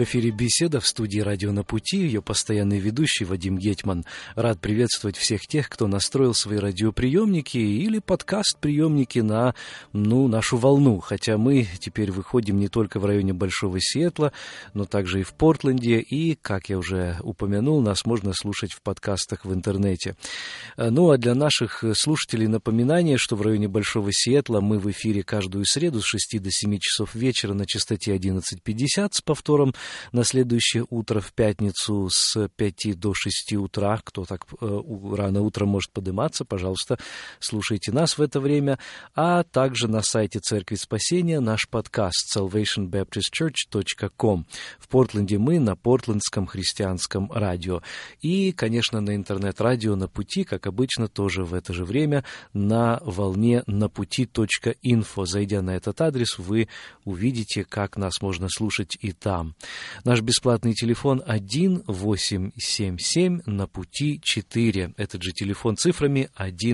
В эфире беседа в студии «Радио на пути». Ее постоянный ведущий Вадим Гетман. Рад приветствовать всех тех, кто настроил свои радиоприемники или подкаст-приемники на нашу волну. Хотя мы теперь выходим не только в районе Большого Сиэтла, но также и в Портленде. И, как я уже упомянул, нас можно слушать в подкастах в интернете. Ну а для наших слушателей напоминание, что в районе Большого Сиэтла мы в эфире каждую среду с 6 до 7 часов вечера на частоте 11:50 с повтором на следующее утро в пятницу с 5 до 6 утра. Кто так рано утром может подниматься, пожалуйста, слушайте нас в это время. А также на сайте Церкви Спасения наш подкаст salvationbaptistchurch.com. В Портленде мы на Портлендском христианском радио. И, конечно, на интернет-радио «На пути», как обычно, тоже в это же время на волне напути.info. Зайдя на этот адрес, вы увидите, как нас можно слушать и там. Наш бесплатный телефон 1-877 на пути 4. Этот же телефон цифрами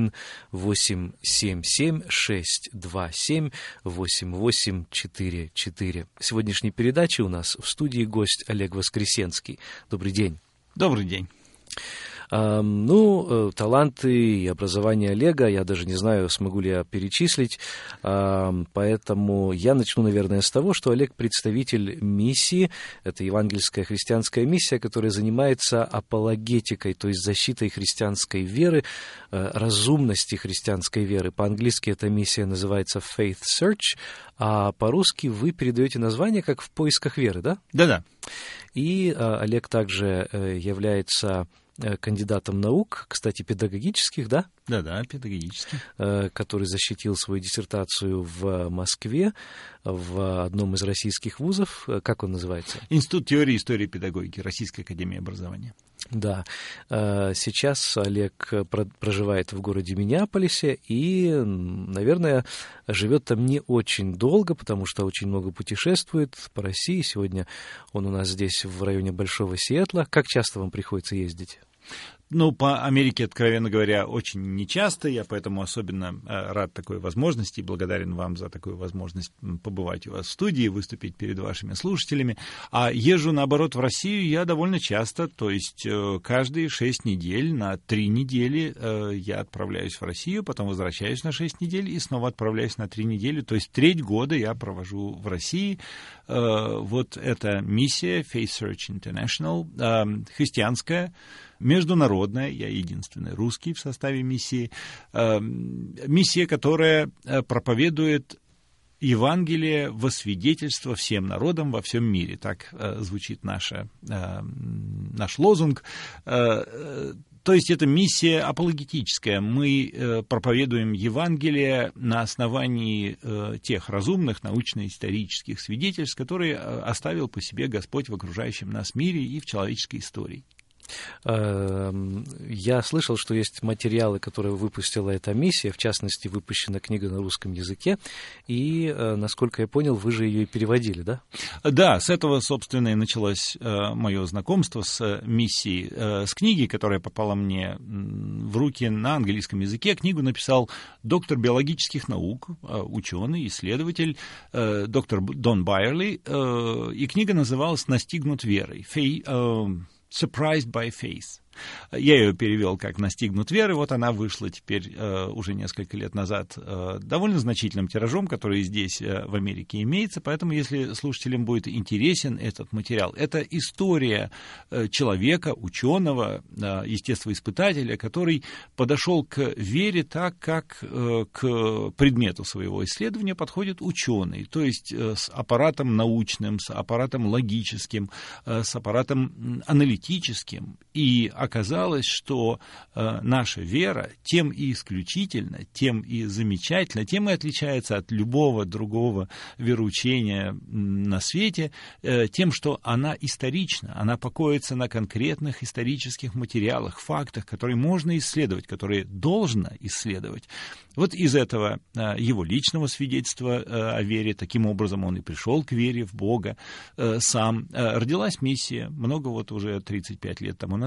1-877-627-8844. В сегодняшней передаче у нас в студии гость Олег Воскресенский. Добрый день. Добрый день. Таланты и образование Олега, я даже не знаю, смогу ли я перечислить, поэтому я начну, наверное, с того, что Олег представитель миссии, это евангельская христианская миссия, которая занимается апологетикой, то есть защитой христианской веры, разумности христианской веры. По-английски эта миссия называется Faith Search, а по-русски вы передаете название как «В поисках веры», да? Да-да. И Олег также является кандидатом наук, кстати, педагогических, да? Да-да, педагогических. Который защитил свою диссертацию в Москве, в одном из российских вузов. Как он называется? Институт теории и истории педагогики, Российской академии образования. Да. Сейчас Олег проживает в городе Миннеаполисе и, наверное, живет там не очень долго, потому что очень много путешествует по России. Сегодня он у нас здесь в районе Большого Сиэтла. Как часто вам приходится ездить? По Америке, откровенно говоря, очень нечасто. Я поэтому особенно рад такой возможности и благодарен вам за такую возможность побывать у вас в студии, выступить перед вашими слушателями. А езжу, наоборот, в Россию я довольно часто, то есть каждые 6 недель, на 3 недели я отправляюсь в Россию, потом возвращаюсь на 6 недель и снова отправляюсь на 3 недели. То есть треть года я провожу в России. Вот эта миссия Faith Search International, христианская, международная, я единственный русский в составе миссии, миссия, которая проповедует Евангелие во свидетельство всем народам во всем мире. Так звучит наш лозунг. То есть это миссия апологетическая. Мы проповедуем Евангелие на основании тех разумных научно-исторических свидетельств, которые оставил по себе Господь в окружающем нас мире и в человеческой истории. Я слышал, что есть материалы, которые выпустила эта миссия, в частности, выпущена книга на русском языке, и, насколько я понял, вы же ее и переводили, да? Да, с этого, собственно, и началось мое знакомство с миссией, с книгой, которая попала мне в руки на английском языке. Книгу написал доктор биологических наук, ученый, исследователь, доктор Дон Байерли, и книга называлась «Настигнут верой», Surprised by Faith. Я ее перевел как «Настигнут веры». Вот она вышла теперь уже несколько лет назад довольно значительным тиражом, который здесь в Америке имеется. Поэтому, если слушателям будет интересен этот материал, это история человека, ученого, естествоиспытателя, который подошел к вере так, как к предмету своего исследования подходит ученый. То есть с аппаратом научным, с аппаратом логическим, с аппаратом аналитическим. И оказалось, что наша вера тем и исключительна, тем и замечательна, тем и отличается от любого другого вероучения на свете, тем, что она исторична, она покоится на конкретных исторических материалах, фактах, которые можно исследовать, которые должно исследовать. Вот из этого его личного свидетельства о вере, таким образом он и пришел к вере в Бога сам. Родилась миссия, уже 35 лет тому назад,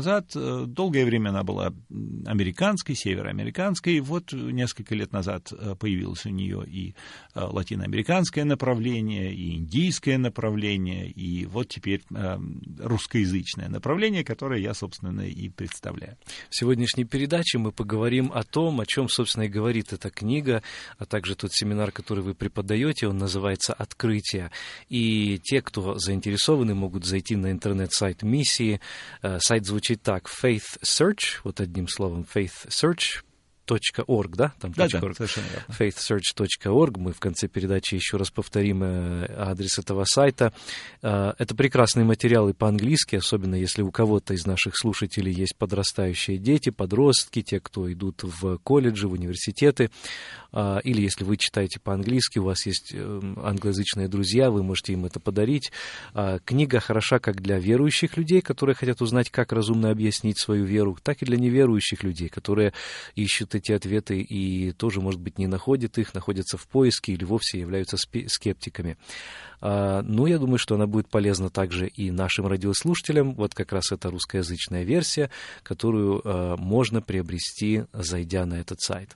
долгое время она была американской, североамериканской. Вот несколько лет назад появилось у нее и латиноамериканское направление, и индийское направление, и вот теперь русскоязычное направление, которое я, собственно, и представляю. В сегодняшней передаче мы поговорим о том, о чем, собственно, и говорит эта книга, а также тот семинар, который вы преподаете, он называется «Открытие». И те, кто заинтересованы, могут зайти на интернет-сайт миссии. Сайт звучит так: Faith Search, вот одним словом, Faith Search. .org, да? Там да, .org. Совершенно верно. faithsearch.org. Мы в конце передачи еще раз повторим адрес этого сайта. Это прекрасные материалы по-английски, особенно если у кого-то из наших слушателей есть подрастающие дети, подростки, те, кто идут в колледжи, в университеты, или если вы читаете по-английски, у вас есть англоязычные друзья, вы можете им это подарить. Книга хороша как для верующих людей, которые хотят узнать, как разумно объяснить свою веру, так и для неверующих людей, которые ищут эти ответы и тоже, может быть, не находят их, находятся в поиске или вовсе являются скептиками. Ну, я думаю, что она будет полезна также и нашим радиослушателям. Вот как раз это русскоязычная версия, которую можно приобрести, зайдя на этот сайт.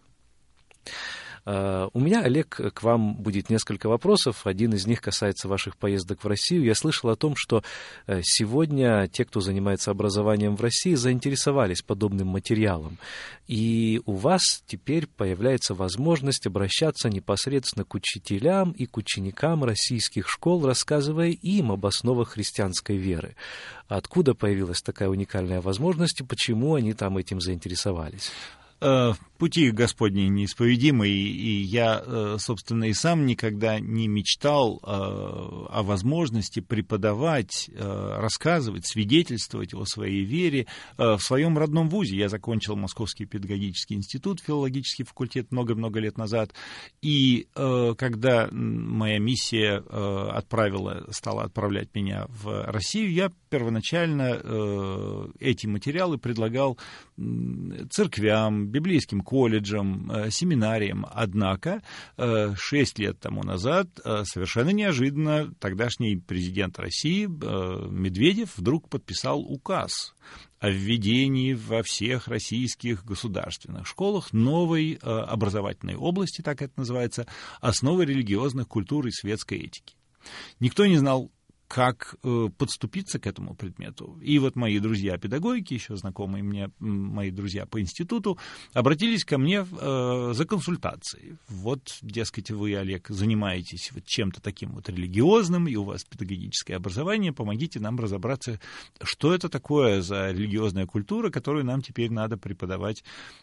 У меня, Олег, к вам будет несколько вопросов. Один из них касается ваших поездок в Россию. Я слышал о том, что сегодня те, кто занимается образованием в России, заинтересовались подобным материалом. И у вас теперь появляется возможность обращаться непосредственно к учителям и к ученикам российских школ, рассказывая им об основах христианской веры. Откуда появилась такая уникальная возможность и почему они там этим заинтересовались? Пути Господни неисповедимы, и я, собственно, и сам никогда не мечтал о возможности преподавать, рассказывать, свидетельствовать о своей вере в своем родном вузе. Я закончил Московский педагогический институт, филологический факультет много-много лет назад, и когда моя миссия стала отправлять меня в Россию, я первоначально эти материалы предлагал церквям, библейским колледжам, семинариям. Однако 6 лет тому назад совершенно неожиданно тогдашний президент России Медведев вдруг подписал указ о введении во всех российских государственных школах новой образовательной области, так это называется, основы религиозных культур и светской этики. Никто не знал, как подступиться к этому предмету. И вот мои друзья-педагоги, еще знакомые мне, мои друзья по институту, обратились ко мне за консультацией. Вот, дескать, вы, Олег, занимаетесь вот чем-то таким вот религиозным, и у вас педагогическое образование, помогите нам разобраться, что это такое за религиозная культура, которую нам теперь надо преподавать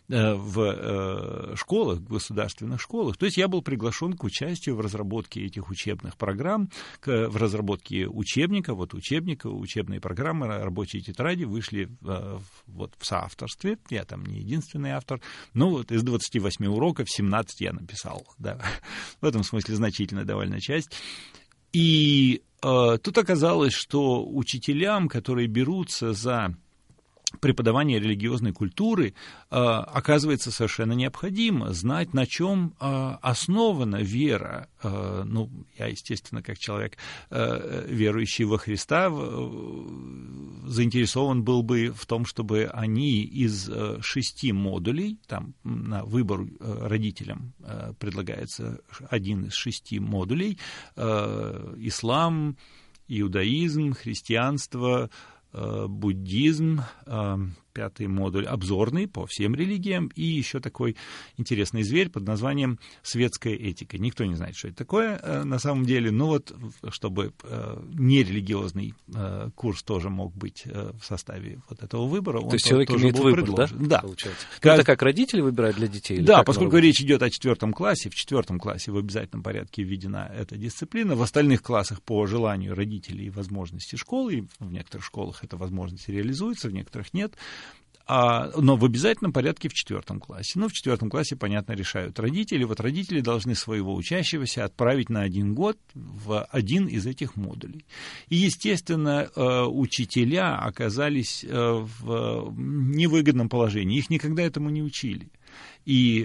в школах, в государственных школах. То есть я был приглашен к участию в разработке этих учебных программ, в разработке учебника, учебные программы, рабочие тетради вышли вот в соавторстве. Я там не единственный автор. Но вот из 28 уроков 17 я написал. Да. В этом смысле значительная довольно часть. И тут оказалось, что учителям, которые берутся за преподавание религиозной культуры, оказывается совершенно необходимо знать, на чем основана вера. Ну, я, естественно, как человек, верующий во Христа, заинтересован был бы в том, чтобы они из 6 модулей, там на выбор родителям предлагается один из 6 модулей, ислам, иудаизм, христианство, буддизм, 5-й модуль обзорный по всем религиям, и еще такой интересный зверь под названием светская этика. Никто не знает, что это такое на самом деле, но вот чтобы нерелигиозный курс тоже мог быть в составе вот этого выбора. То есть человек имеет выбор, предложен. Да? Получается. Это как родители выбирают для детей? Да, поскольку речь идет о 4 классе, в 4 классе в обязательном порядке введена эта дисциплина, в остальных классах по желанию родителей и возможности школы, и в некоторых школах эта возможность реализуется, в некоторых нет. Но в обязательном порядке в 4 классе. Ну, в 4 классе, понятно, решают родители. Вот родители должны своего учащегося отправить на 1 год в один из этих модулей. И, естественно, учителя оказались в невыгодном положении. Их никогда этому не учили. И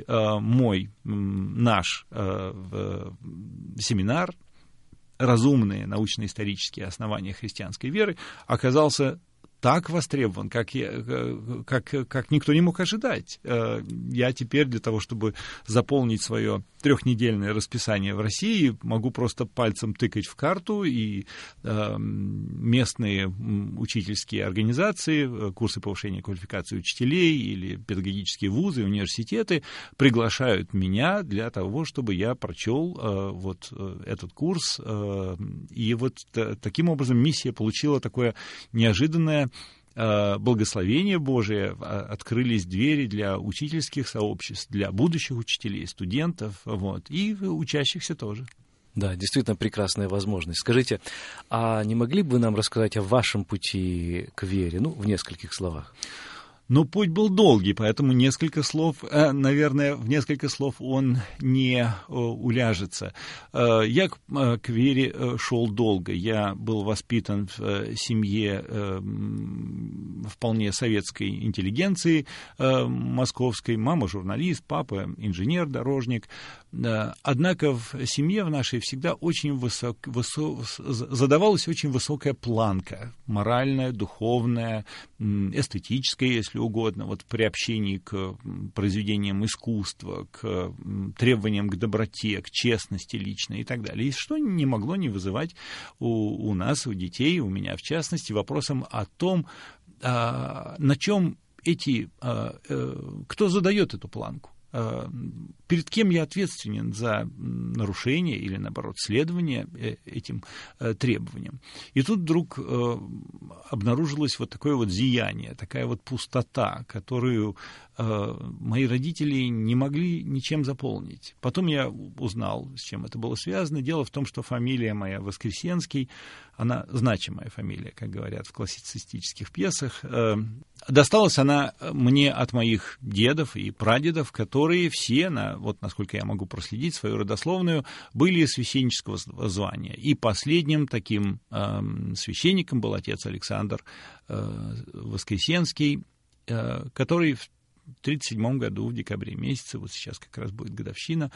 наш семинар «Разумные научно-исторические основания христианской веры» оказался так востребован, как никто не мог ожидать. Я теперь для того, чтобы заполнить свое 3-недельное расписание в России, могу просто пальцем тыкать в карту, и местные учительские организации, курсы повышения квалификации учителей или педагогические вузы, университеты приглашают меня для того, чтобы я прочел вот этот курс. И вот таким образом миссия получила такое неожиданное благословение Божие, открылись двери для учительских сообществ, для будущих учителей, студентов, вот, и учащихся тоже. Да, действительно прекрасная возможность. Скажите, а не могли бы вы нам рассказать о вашем пути к вере, в нескольких словах? Но путь был долгий, поэтому несколько слов, наверное, в несколько слов он не уляжется. Я к вере шел долго. Я был воспитан в семье вполне советской интеллигенции московской. Мама журналист, папа инженер-дорожник. Однако в семье в нашей всегда очень задавалась очень высокая планка, моральная, духовная, эстетическая, если угодно, вот при общении к произведениям искусства, к требованиям к доброте, к честности личной и так далее. И что не могло не вызывать у нас, у детей, у меня в частности, вопросом о том, на чем кто задает эту планку. Перед кем я ответственен за нарушение или, наоборот, следование этим требованиям. И тут вдруг обнаружилось вот такое вот зияние, такая вот пустота, которую мои родители не могли ничем заполнить. Потом я узнал, с чем это было связано. Дело в том, что фамилия моя Воскресенский, она значимая фамилия, как говорят в классицистических пьесах. Досталась она мне от моих дедов и прадедов, которые все, вот насколько я могу проследить свою родословную, были священнического звания. И последним таким священником был отец Александр Воскресенский, который в 1937 году, в декабре месяце, вот сейчас как раз будет годовщина,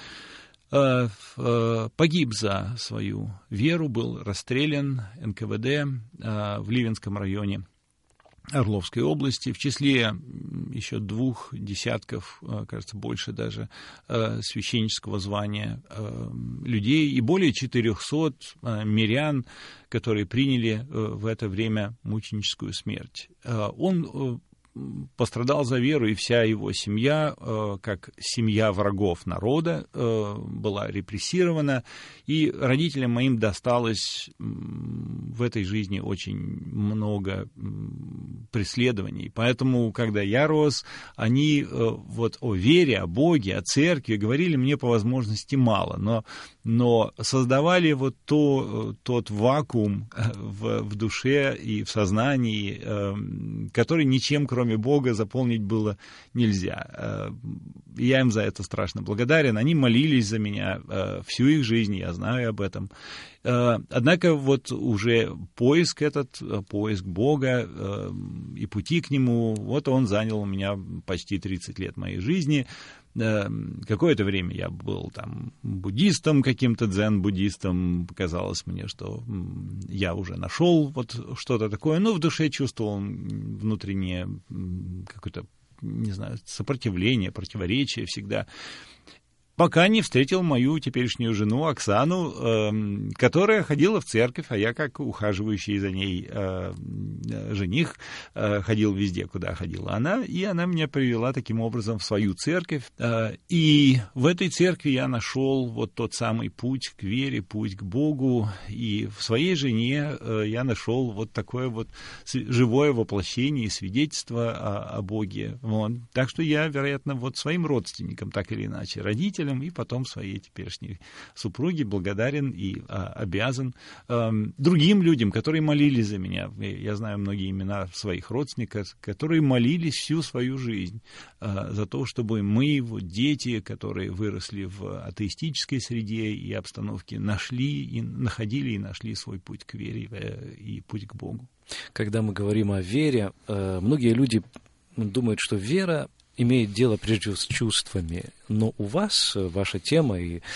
погиб за свою веру, был расстрелян НКВД в Ливенском районе Орловской области, в числе еще 2 десятков, кажется, больше даже, священнического звания людей и более 400 мирян, которые приняли в это время мученическую смерть. Он пострадал за веру, и вся его семья, как семья врагов народа, была репрессирована, и родителям моим досталось в этой жизни очень много преследований. Поэтому, когда я рос, они вот о вере, о Боге, о церкви говорили мне по возможности мало, но создавали вот тот вакуум в душе и в сознании, который ничем, кроме Бога, заполнить было нельзя. Я им за это страшно благодарен. Они молились за меня всю их жизнь, я знаю об этом. Однако вот уже поиск Бога и пути к Нему, вот он занял у меня почти 30 лет моей жизни. Какое-то время я был там буддистом, каким-то дзен-буддистом. Показалось мне, что я уже нашел вот что-то такое. Но в душе чувствовал внутреннее какое-то, не знаю, сопротивление, противоречие всегда. Пока не встретил мою теперешнюю жену Оксану, которая ходила в церковь, а я, как ухаживающий за ней жених, ходил везде, куда ходила она, и она меня привела таким образом в свою церковь. И в этой церкви я нашел вот тот самый путь к вере, путь к Богу, и в своей жене я нашел вот такое вот живое воплощение и свидетельство о Боге. Вот. Так что я, вероятно, вот своим родственникам, так или иначе, родителям, и потом своей теперешней супруге благодарен и обязан другим людям, которые молились за меня. Я знаю многие имена своих родственников, которые молились всю свою жизнь за то, чтобы мы, вот, дети, которые выросли в атеистической среде и обстановке, находили и нашли свой путь к вере и путь к Богу. Когда мы говорим о вере, многие люди думают, что вера имеет дело прежде всего с чувствами, но у вас ваша тема и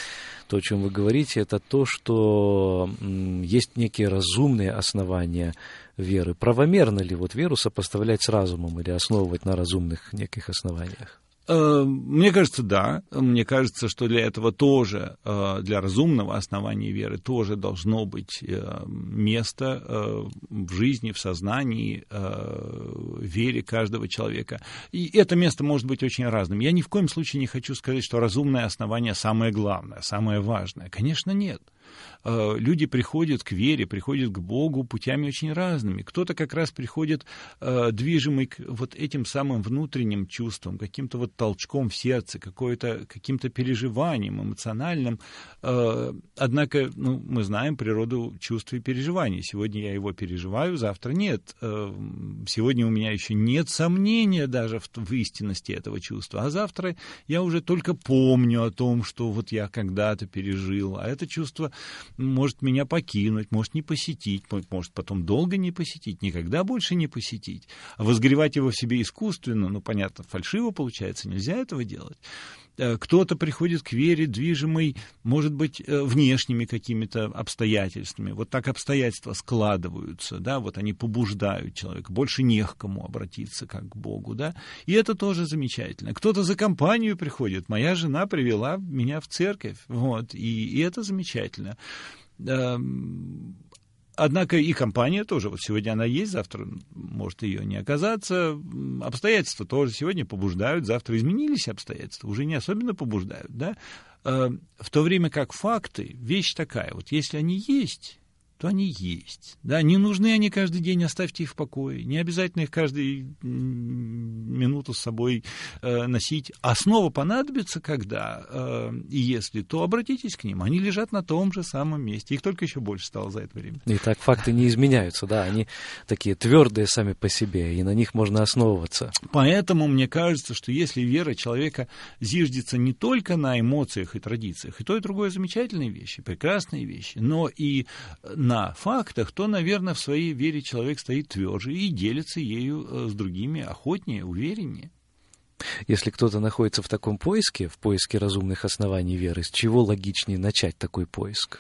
то, о чем вы говорите, это то, что есть некие разумные основания веры. Правомерно ли вот веру сопоставлять с разумом или основывать на разумных неких основаниях? Мне кажется, да. Мне кажется, что для этого тоже, для разумного основания веры, тоже должно быть место в жизни, в сознании, в вере каждого человека. И это место может быть очень разным. Я ни в коем случае не хочу сказать, что разумное основание самое главное, самое важное. Конечно, нет. Люди приходят к вере, приходят к Богу путями очень разными. Кто-то как раз приходит движимый к вот этим самым внутренним чувствам, каким-то вот толчком в сердце, каким-то переживанием эмоциональным. Однако, мы знаем природу чувств и переживаний. Сегодня я его переживаю, завтра нет. Сегодня у меня еще нет сомнения даже в истинности этого чувства, а завтра я уже только помню о том, что вот я когда-то пережил, а это чувство может меня покинуть, может не посетить, может потом долго не посетить, никогда больше не посетить. А возгревать его в себе искусственно, понятно, фальшиво получается, нельзя этого делать. Кто-то приходит к вере, движимый, может быть, внешними какими-то обстоятельствами. Вот так обстоятельства складываются, да, вот они побуждают человека. Больше не к кому обратиться, как к Богу, да. И это тоже замечательно. Кто-то за компанию приходит. Моя жена привела меня в церковь, вот, и это замечательно. Однако и компания тоже, вот сегодня она есть, завтра может ее не оказаться, обстоятельства тоже сегодня побуждают, завтра изменились обстоятельства, уже не особенно побуждают, да, в то время как факты, вещь такая, вот если они есть, то они есть, да, не нужны они каждый день, оставьте их в покое, не обязательно их каждую минуту с собой носить, а снова понадобится, когда и если, то обратитесь к ним, они лежат на том же самом месте, их только еще больше стало за это время. Итак, факты не изменяются, да, они такие твердые сами по себе, и на них можно основываться. Поэтому мне кажется, что если вера человека зиждется не только на эмоциях и традициях, и то, и другое замечательные вещи, прекрасные вещи, но и на фактах, то, наверное, в своей вере человек стоит тверже и делится ею с другими охотнее, увереннее. Если кто-то находится в таком поиске, в поиске разумных оснований веры, с чего логичнее начать такой поиск?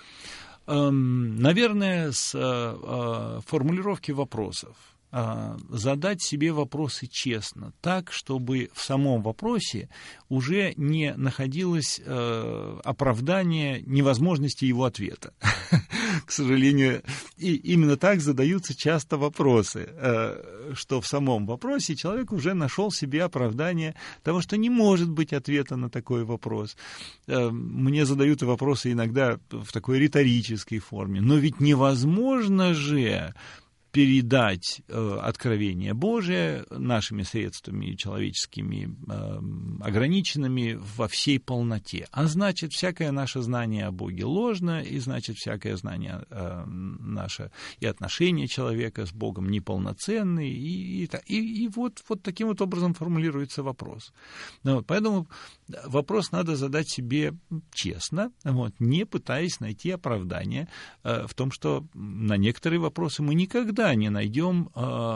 Наверное, с формулировки вопросов. Задать себе вопросы честно, так, чтобы в самом вопросе уже не находилось оправдание невозможности его ответа. К сожалению, и именно так задаются часто вопросы, что в самом вопросе человек уже нашел себе оправдание того, что не может быть ответа на такой вопрос. Мне задают вопросы иногда в такой риторической форме, но ведь невозможно же передать откровение Божие нашими средствами человеческими ограниченными во всей полноте. А значит, всякое наше знание о Боге ложно, и значит, всякое знание наше и отношение человека с Богом неполноценны, и вот таким вот образом формулируется вопрос. Поэтому вопрос надо задать себе честно, не пытаясь найти оправдание в том, что на некоторые вопросы мы никогда не найдем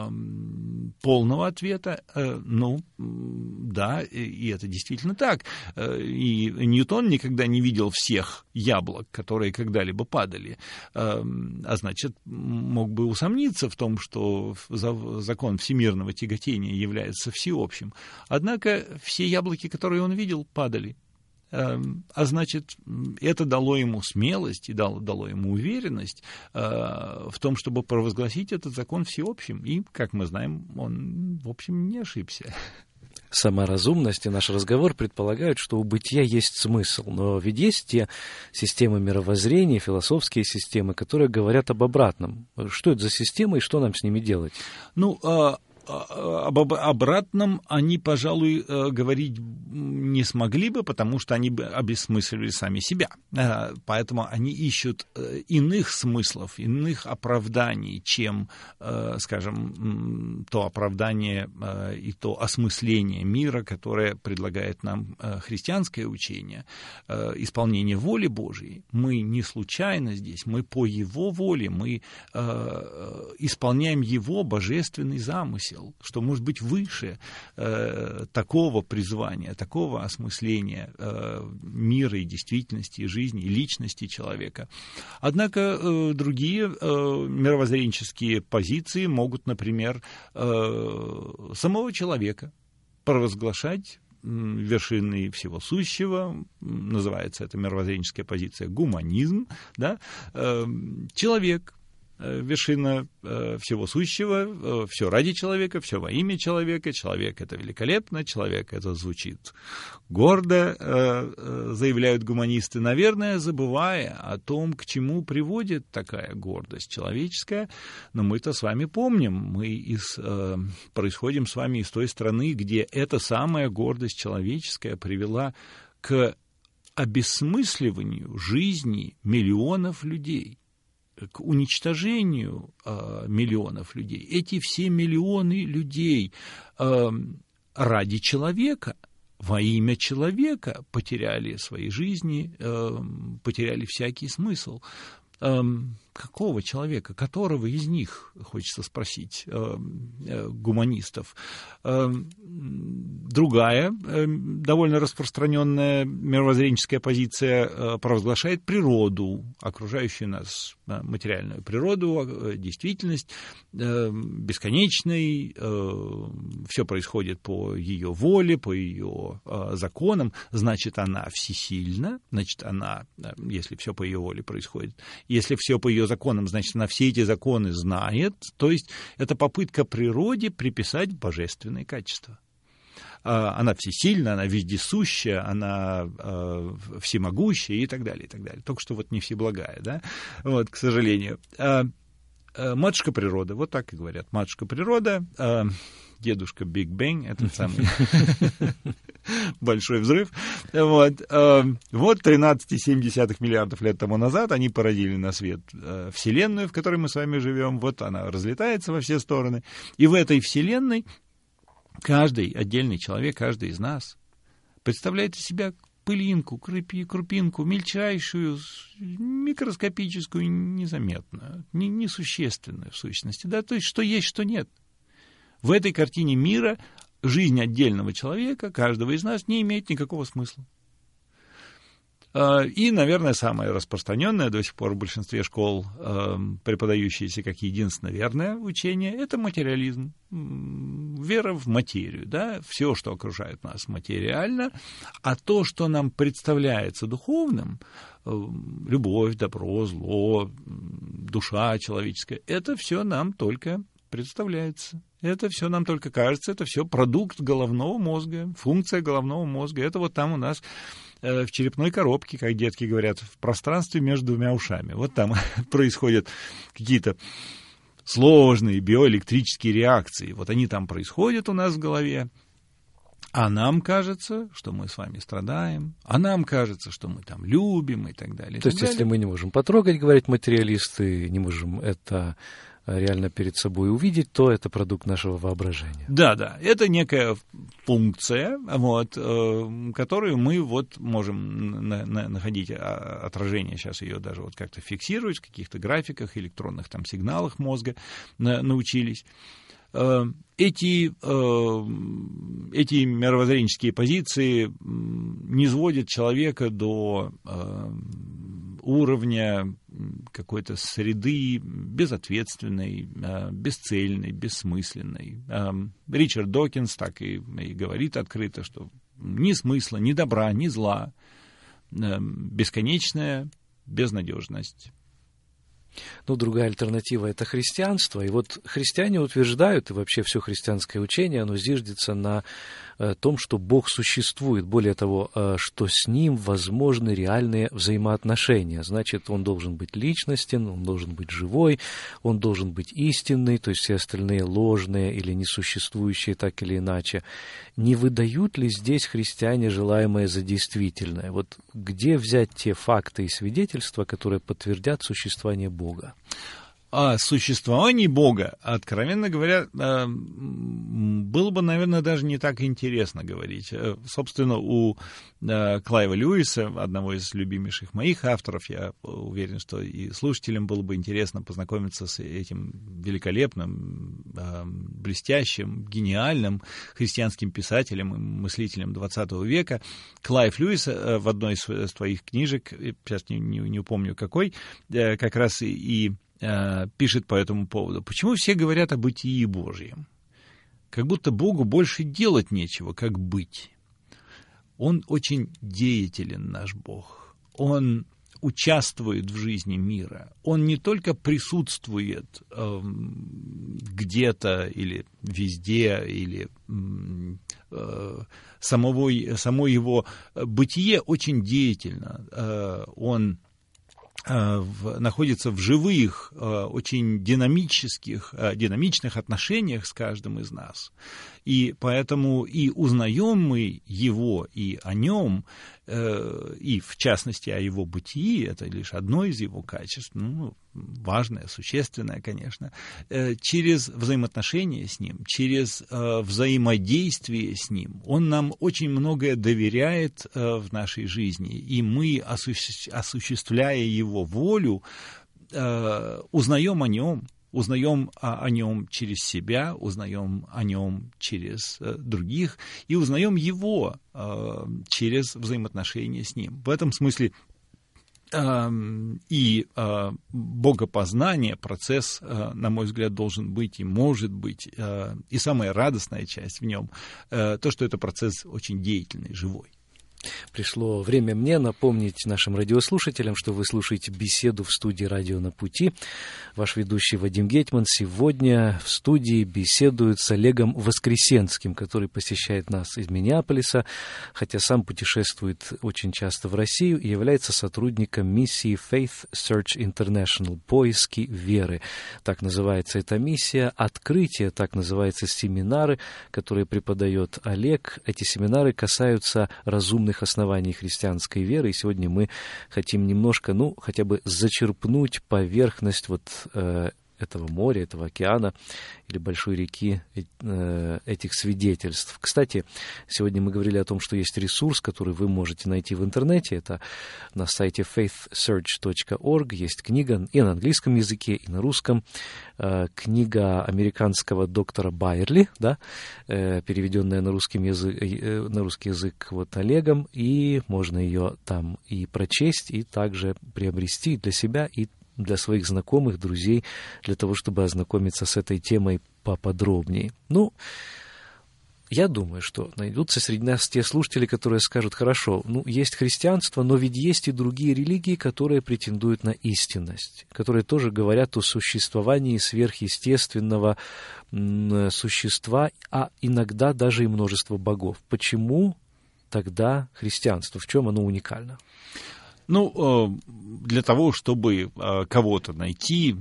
полного ответа. Да, и это действительно так. И Ньютон никогда не видел всех яблок, которые когда-либо падали. А значит, мог бы усомниться в том, что закон всемирного тяготения является всеобщим. Однако все яблоки, которые он видел, падали. А значит, это дало ему смелость и дало ему уверенность в том, чтобы провозгласить этот закон всеобщим. И, как мы знаем, он, в общем, не ошибся. Сама разумность и наш разговор предполагают, что у бытия есть смысл. Но ведь есть те системы мировоззрения, философские системы, которые говорят об обратном. Что это за системы и что нам с ними делать? Об обратном они, пожалуй, говорить не смогли бы, потому что они бы обесмысливали сами себя. Поэтому они ищут иных смыслов, иных оправданий, чем, скажем, то оправдание и то осмысление мира, которое предлагает нам христианское учение, исполнение воли Божией. Мы не случайно здесь, мы по Его воле, мы исполняем Его божественный замысел. понял, что может быть выше такого призвания, такого осмысления мира и действительности, и жизни, и личности человека. Однако другие мировоззренческие позиции могут, например, самого человека провозглашать вершиной всего сущего, называется эта мировоззренческая позиция гуманизм, да? Человек, вершина всего сущего, все ради человека, все во имя человека, человек — это великолепно, человек — это звучит гордо, заявляют гуманисты, наверное, забывая о том, к чему приводит такая гордость человеческая, но мы-то с вами помним, мы происходим с вами из той страны, где эта самая гордость человеческая привела к обесмысливанию жизни миллионов людей, к уничтожению миллионов людей. Эти все миллионы людей ради человека, во имя человека потеряли свои жизни, потеряли всякий смысл. Какого человека, которого из них, хочется спросить, гуманистов? Другая, довольно распространенная мировоззренческая позиция провозглашает природу, окружающую нас, материальную природу, действительность бесконечной, все происходит по ее воле, по ее законам, значит, она всесильна, значит, она, если все по ее воле происходит, если все по ее законам, значит, она все эти законы знает, то есть это попытка природе приписать божественные качества. Она всесильна, она вездесущая, она всемогущая и так далее, и так далее. Только что вот не всеблагая, да, вот, к сожалению. Матушка природа, вот так и говорят, матушка природа, дедушка Биг Бэнг, этот самый большой взрыв. Вот 13,7 миллиардов лет тому назад они породили на свет Вселенную, в которой мы с вами живем. Вот она разлетается во все стороны. И в этой Вселенной каждый отдельный человек, каждый из нас представляет из себя пылинку, крупинку, мельчайшую, микроскопическую, незаметную, несущественную в сущности. Да? То есть, что есть, что нет. В этой картине мира жизнь отдельного человека, каждого из нас, не имеет никакого смысла. И, наверное, самое распространенное до сих пор в большинстве школ, преподающееся как единственно верное учение, это материализм. Вера в материю. Да? Все, что окружает нас, материально, а то, что нам представляется духовным, любовь, добро, зло, душа человеческая, это все нам только представляется. Это все нам только кажется, это все продукт головного мозга, функция головного мозга. Это вот там у нас в черепной коробке, как детки говорят, в пространстве между двумя ушами. Вот там происходят какие-то сложные биоэлектрические реакции. Вот они там происходят у нас в голове. А нам кажется, что мы с вами страдаем, а нам кажется, что мы там любим и так далее. То есть, если мы не можем потрогать, говорят материалисты, не можем это реально перед собой увидеть, то это продукт нашего воображения. Да, это некая функция, вот, которую мы вот можем находить отражение, сейчас ее даже вот как-то фиксировать в каких-то графиках, электронных там сигналах мозга научились. Эти мировоззренческие позиции низводят человека до уровня какой-то среды безответственной, бесцельной, бессмысленной. Ричард Докинс так и говорит открыто, что ни смысла, ни добра, ни зла, бесконечная безнадежность. Ну, другая альтернатива – это христианство. И вот христиане утверждают, и вообще все христианское учение, оно зиждется на том, что Бог существует. Более того, что с Ним возможны реальные взаимоотношения. Значит, Он должен быть личностен, Он должен быть живой, Он должен быть истинный, то есть все остальные ложные или несуществующие так или иначе. Не выдают ли здесь христиане желаемое за действительное? Вот где взять те факты и свидетельства, которые подтвердят существование Бога? О существовании Бога, откровенно говоря, было бы, наверное, даже не так интересно говорить. Собственно, у Клайва Льюиса, одного из любимейших моих авторов, я уверен, что и слушателям было бы интересно познакомиться с этим великолепным, блестящим, гениальным христианским писателем и мыслителем XX века. Клайв Льюис в одной из своих книжек, сейчас не упомню какой, как раз и пишет по этому поводу. Почему все говорят о бытии Божьем? Как будто Богу больше делать нечего, как быть. Он очень деятелен, наш Бог. Он участвует в жизни мира. Он не только присутствует где-то или везде, или само его бытие очень деятельно. Он находится в живых, очень динамичных отношениях с каждым из нас. И поэтому и узнаем мы его и о нем, и в частности о его бытии, это лишь одно из его качеств, важное, существенное, конечно, через взаимоотношения с ним, через взаимодействие с ним. Он нам очень многое доверяет в нашей жизни, и мы, осуществляя его волю, узнаем о нем. Узнаем о нем через себя, узнаем о нем через других и узнаем его через взаимоотношения с ним. В этом смысле и богопознание, процесс, на мой взгляд, должен быть и может быть, и самая радостная часть в нем, то, что это процесс очень деятельный, живой. Пришло время мне напомнить нашим радиослушателям, что вы слушаете беседу в студии «Радио на пути». Ваш ведущий Вадим Гетман сегодня в студии беседует с Олегом Воскресенским, который посещает нас из Миннеаполиса, хотя сам путешествует очень часто в Россию и является сотрудником миссии Faith Search International, «Поиски веры». Так называется эта миссия. «Открытие», так называются семинары, которые преподает Олег. Эти семинары касаются разумных оснований христианской веры, и сегодня мы хотим немножко, хотя бы зачерпнуть поверхность этого моря, этого океана или большой реки этих свидетельств. Кстати, сегодня мы говорили о том, что есть ресурс, который вы можете найти в интернете. Это на сайте faithsearch.org. Есть книга и на английском языке, и на русском. Книга американского доктора Байерли, переведенная на русский язык Олегом, и можно ее там и прочесть, и также приобрести для себя и для своих знакомых, друзей, для того, чтобы ознакомиться с этой темой поподробнее. Я думаю, что найдутся среди нас те слушатели, которые скажут: хорошо, есть христианство, но ведь есть и другие религии, которые претендуют на истинность, которые тоже говорят о существовании сверхъестественного существа, а иногда даже и множество богов. Почему тогда христианство? В чем оно уникально? Для того, чтобы кого-то найти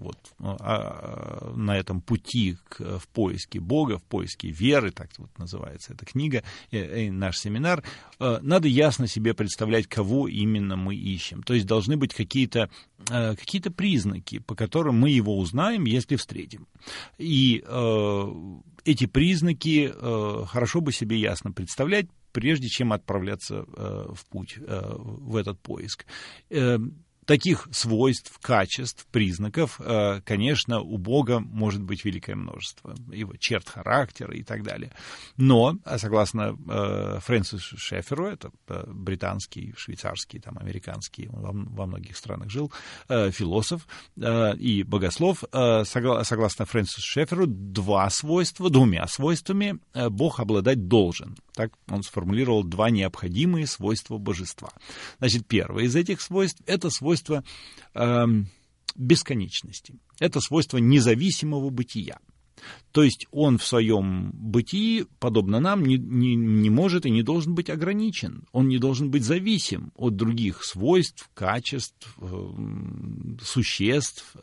на этом пути в поиске Бога, в поиске веры, так называется эта книга, и наш семинар, надо ясно себе представлять, кого именно мы ищем. То есть должны быть какие-то признаки, по которым мы его узнаем, если встретим. И эти признаки хорошо бы себе ясно представлять, прежде чем отправляться в путь, в этот поиск. Таких свойств, качеств, признаков, конечно, у Бога может быть великое множество, его черт характера и так далее. Но, согласно Фрэнсису Шеферу, это британский, швейцарский, американский, он во многих странах жил, философ и богослов, согласно Фрэнсису Шеферу, двумя свойствами Бог обладать должен. Так он сформулировал два необходимые свойства божества. Значит, первое из этих свойств — это свойство бесконечности. Это свойство независимого бытия. То есть он в своем бытии, подобно нам, не может и не должен быть ограничен. Он не должен быть зависим от других свойств, качеств, существ.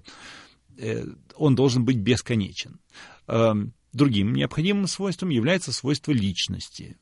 Он должен быть бесконечен. Другим необходимым свойством является свойство личности.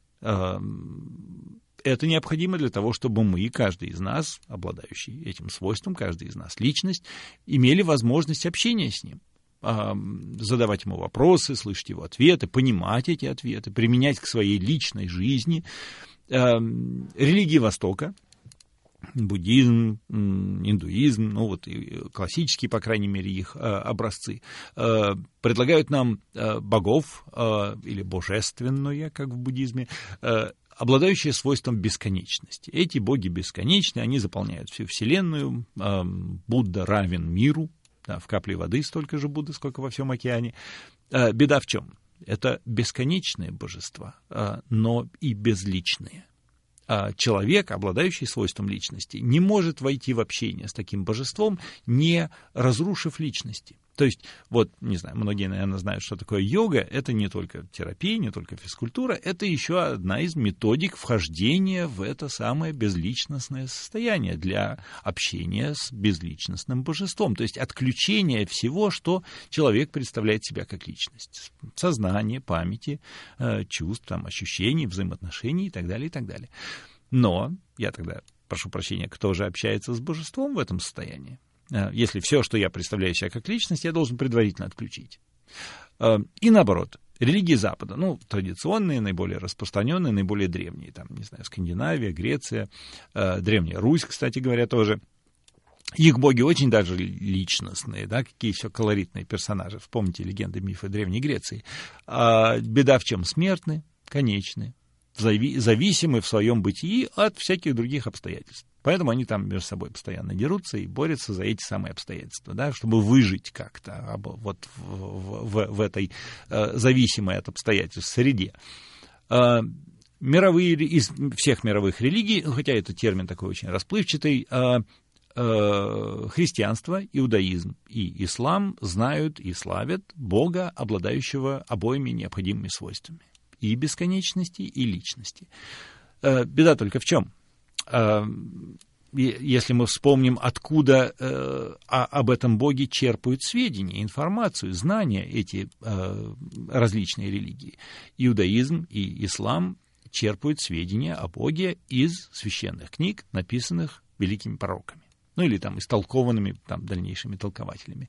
Это необходимо для того, чтобы мы, каждый из нас, обладающий этим свойством, каждый из нас личность, имели возможность общения с ним. задавать ему вопросы, слышать его ответы, понимать эти ответы, применять к своей личной жизни. Религии Востока, буддизм, индуизм, ну вот и классические, по крайней мере, их образцы, предлагают нам богов или божественное, как в буддизме, обладающие свойством бесконечности. Эти боги бесконечны, они заполняют всю Вселенную, Будда равен миру, да, в капле воды столько же Будды, сколько во всем океане. Беда в чем? Это бесконечные божества, но и безличные. Человек, обладающий свойством личности, не может войти в общение с таким божеством, не разрушив личности. То есть, вот, не знаю, многие, наверное, знают, что такое йога. Это не только терапия, не только физкультура, это еще одна из методик вхождения в это самое безличностное состояние для общения с безличностным божеством. То есть, отключение всего, что человек представляет себя как личность. Сознание, памяти, чувств, там, ощущений, взаимоотношений и так далее, и так далее. Но, я тогда прошу прощения, кто же общается с божеством в этом состоянии? Если все, что я представляю себя как личность, я должен предварительно отключить. И наоборот, религии Запада, ну, традиционные, наиболее распространенные, наиболее древние, там, не знаю, Скандинавия, Греция, Древняя Русь, кстати говоря, тоже. Их боги очень даже личностные, да, какие еще колоритные персонажи. Вспомните легенды, мифы Древней Греции. Беда в чем? Смертны, конечны, зависимы в своем бытии от всяких других обстоятельств. Поэтому они там между собой постоянно дерутся и борются за эти самые обстоятельства, да, чтобы выжить как-то вот в этой зависимой от обстоятельств среде. Из всех мировых религий, хотя это термин такой очень расплывчатый, христианство, иудаизм и ислам знают и славят Бога, обладающего обоими необходимыми свойствами. И бесконечности, и личности. Беда только в чем? Если мы вспомним, откуда об этом Боге черпают сведения, информацию, знания эти различные религии. Иудаизм и ислам черпают сведения о Боге из священных книг, написанных великими пророками. Ну или там истолкованными там, дальнейшими толкователями.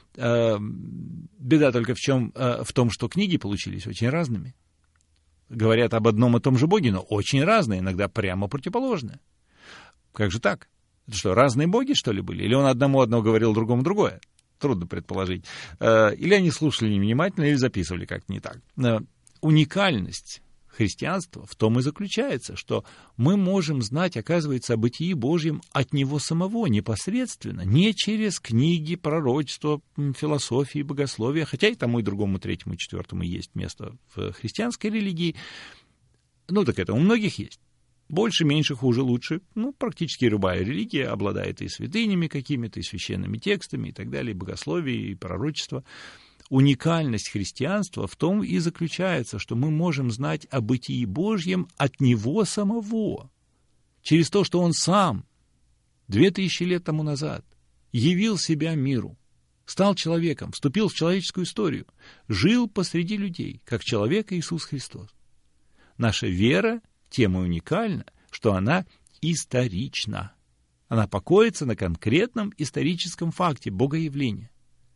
Беда только в чем? В том, что книги получились очень разными. Говорят об одном и том же Боге, но очень разные, иногда прямо противоположные. Как же так? Это что, разные боги, что ли, были? Или он одному одно говорил, другому другое? Трудно предположить. Или они слушали невнимательно, или записывали как-то не так. Уникальность христианства в том и заключается, что мы можем знать, оказывается, о бытии Божьем от Него самого, непосредственно, не через книги, пророчества, философии, богословия, хотя и тому, и другому, третьему, и четвертому есть место в христианской религии. Ну, так это у многих есть. Больше, меньше, хуже, лучше. Ну, практически любая религия обладает и святынями какими-то, и священными текстами, и так далее, и богословие, и пророчество. Уникальность христианства в том и заключается, что мы можем знать о бытии Божьем от Него самого, через то, что Он сам 2000 лет тому назад явил себя миру, стал человеком, вступил в человеческую историю, жил посреди людей, как человек Иисус Христос. Наша вера тем и уникальна, что она исторична. Она покоится на конкретном историческом факте богоявления.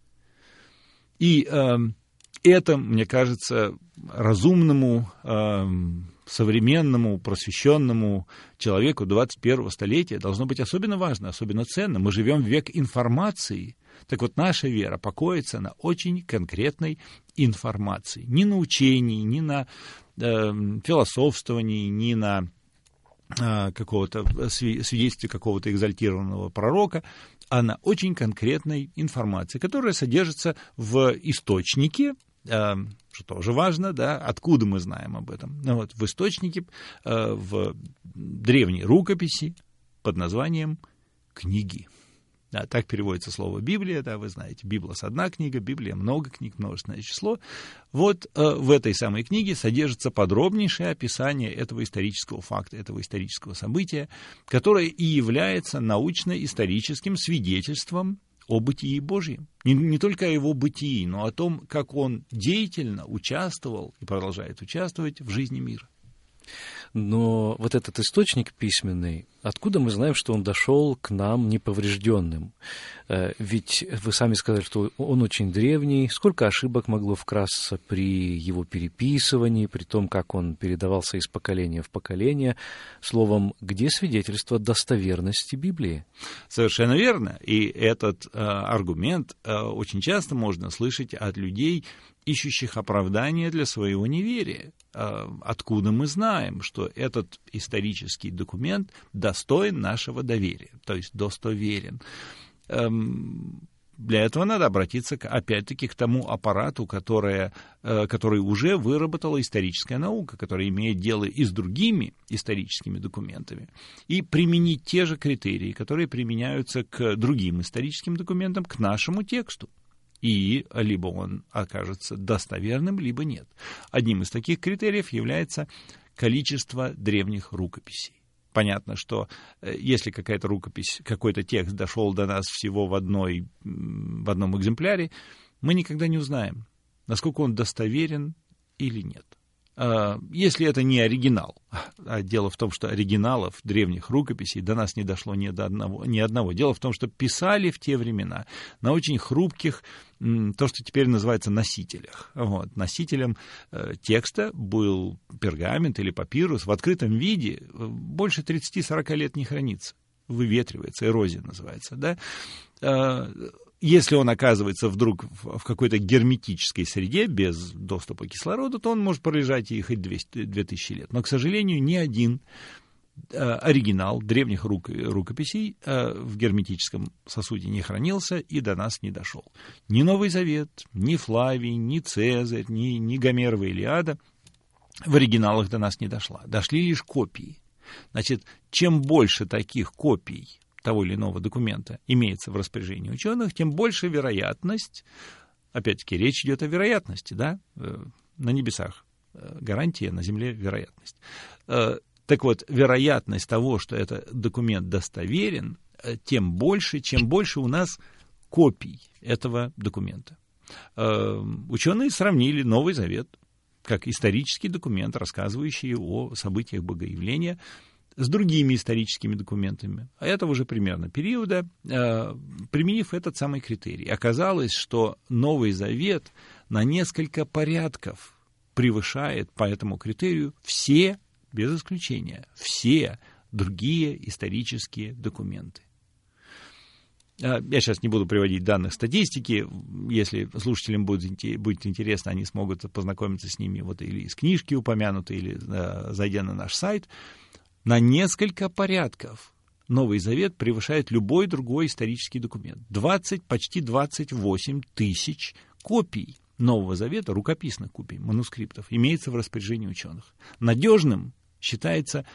И это, мне кажется, разумному, современному, просвещенному человеку 21-го столетия должно быть особенно важно, особенно ценно. Мы живем в век информации. Так вот, наша вера покоится на очень конкретной информации. Не на учении, не на философствовании, не на какого-то свидетельстве какого-то экзальтированного пророка, а на очень конкретной информации, которая содержится в источнике, что тоже важно, да, откуда мы знаем об этом. Вот, в источнике, в древней рукописи под названием «Книги». Да, так переводится слово «Библия», да, вы знаете, «Библос» — одна книга, «Библия» — много книг, множественное число. Вот в этой самой книге содержится подробнейшее описание этого исторического факта, этого исторического события, которое и является научно-историческим свидетельством о бытии Божьем. Не только о его бытии, но о том, как он деятельно участвовал и продолжает участвовать в жизни мира. Но вот этот источник письменный, откуда мы знаем, что он дошел к нам неповрежденным? Ведь вы сами сказали, что он очень древний. Сколько ошибок могло вкрасться при его переписывании, при том, как он передавался из поколения в поколение? Словом, где свидетельство достоверности Библии? Совершенно верно. И этот аргумент очень часто можно слышать от людей, ищущих оправдания для своего неверия. Откуда мы знаем, что этот исторический документ достоин нашего доверия, то есть достоверен? Для этого надо обратиться, опять-таки, к тому аппарату, который уже выработала историческая наука, которая имеет дело и с другими историческими документами, и применить те же критерии, которые применяются к другим историческим документам, к нашему тексту. И либо он окажется достоверным, либо нет. Одним из таких критериев является количество древних рукописей. Понятно, что если какая-то рукопись, какой-то текст дошел до нас всего в одном экземпляре, мы никогда не узнаем, насколько он достоверен или нет. Если это не оригинал, а дело в том, что оригиналов древних рукописей до нас не дошло ни одного. Дело в том, что писали в те времена на очень хрупких, то, что теперь называется носителях. Носителем текста был пергамент или папирус в открытом виде, больше 30-40 лет не хранится, выветривается, эрозия называется, да? Если он оказывается вдруг в какой-то герметической среде, без доступа к кислороду, то он может пролежать и хоть 2000 лет. Но, к сожалению, ни один оригинал древних рукописей в герметическом сосуде не хранился и до нас не дошел. Ни Новый Завет, ни Флавий, ни Цезарь, ни Гомерова Илиада в оригиналах до нас не дошла. Дошли лишь копии. Значит, чем больше таких копий того или иного документа имеется в распоряжении ученых, тем больше вероятность, опять-таки речь идет о вероятности, да, на небесах гарантия, на земле вероятность. Так вот, вероятность того, что этот документ достоверен, тем больше, чем больше у нас копий этого документа. Ученые сравнили Новый Завет как исторический документ, рассказывающий о событиях Богоявления, с другими историческими документами, а этого же примерно периода, применив этот самый критерий. Оказалось, что Новый Завет на несколько порядков превышает по этому критерию все, без исключения, все другие исторические документы. Я сейчас не буду приводить данных статистики. Если слушателям будет интересно, они смогут познакомиться с ними вот или из книжки упомянутой, или зайдя на наш сайт. На несколько порядков Новый Завет превышает любой другой исторический документ. Почти 28 тысяч копий Нового Завета, рукописных копий, манускриптов, имеется в распоряжении ученых. Надежным считается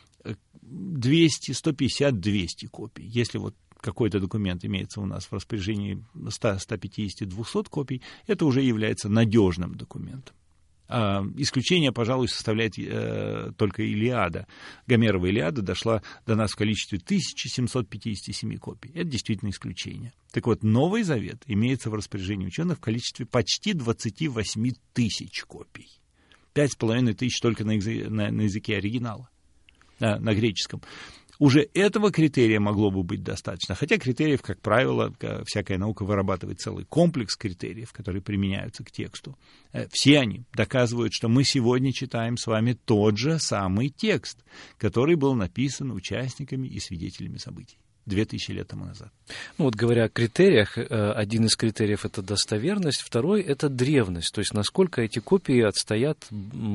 200, 150, 200 копий. Если вот какой-то документ имеется у нас в распоряжении 100, 150, 200 копий, это уже является надежным документом. Исключение, пожалуй, составляет только Илиада. Гомерова Илиада дошла до нас в количестве 1757 копий. Это действительно исключение. Так вот, Новый Завет имеется в распоряжении ученых в количестве почти 28 тысяч копий. 5,5 тысяч только на языке оригинала, на греческом. Уже этого критерия могло бы быть достаточно. Хотя критериев, как правило, всякая наука вырабатывает целый комплекс критериев, которые применяются к тексту. Все они доказывают, что мы сегодня читаем с вами тот же самый текст, который был написан участниками и свидетелями событий 2000 лет тому назад. Ну, вот говоря о критериях, один из критериев — это достоверность, второй — это древность, то есть насколько эти копии отстоят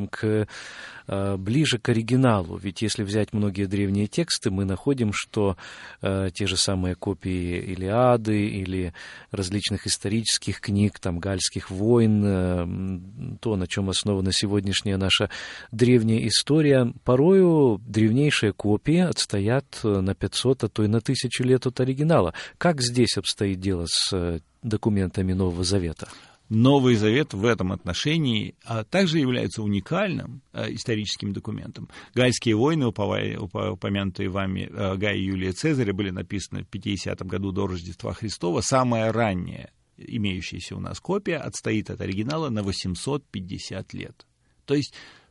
ближе к оригиналу. Ведь если взять многие древние тексты, мы находим, что те же самые копии Илиады или различных исторических книг, там, Гальских войн, то, на чем основана сегодняшняя наша древняя история, порою древнейшие копии отстоят на 500, а то и на 1000 лет от оригинала. Как здесь обстоит дело с документами Нового Завета? Новый Завет в этом отношении также является уникальным историческим документом. Гальские войны, упомянутые вами Гая и Юлия Цезаря, были написаны в 50 году до Рождества Христова. Самая ранняя имеющаяся у нас копия отстоит от оригинала на 850 лет. То есть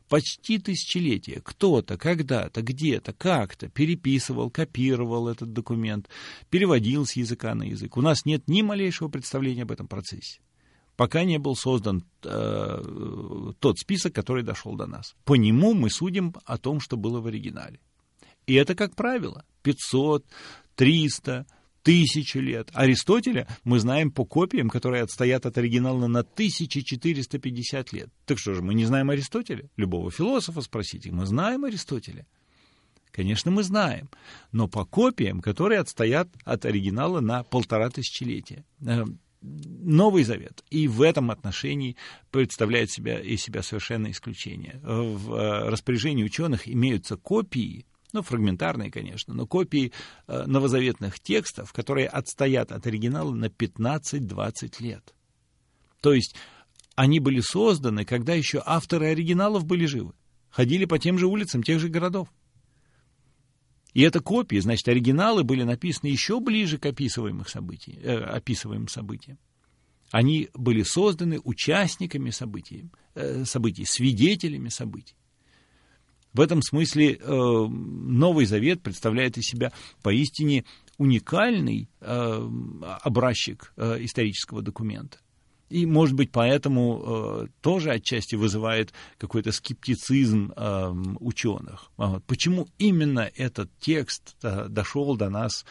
почти тысячелетия кто-то, когда-то, где-то, как-то переписывал, копировал этот документ, переводил с языка на язык. У нас нет ни малейшего представления об этом процессе, пока не был создан тот список, который дошел до нас. По нему мы судим о том, что было в оригинале. И это, как правило, 500, 300, 1000 лет. Аристотеля мы знаем по копиям, которые отстоят от оригинала на 1450 лет. Так что же, мы не знаем Аристотеля? Любого философа спросите, мы знаем Аристотеля? Конечно, мы знаем, но по копиям, которые отстоят от оригинала на 1500 лет. Новый Завет и в этом отношении представляет из себя совершенно исключение. В распоряжении ученых имеются копии, фрагментарные, конечно, но копии новозаветных текстов, которые отстоят от оригинала на 15-20 лет. То есть они были созданы, когда еще авторы оригиналов были живы, ходили по тем же улицам тех же городов. И это копии, значит, оригиналы были написаны еще ближе к описываемым событиям. Они были созданы участниками событий, свидетелями событий. В этом смысле Новый Завет представляет из себя поистине уникальный образчик исторического документа. И, может быть, поэтому тоже отчасти вызывает какой-то скептицизм ученых. Почему именно этот текст дошел до нас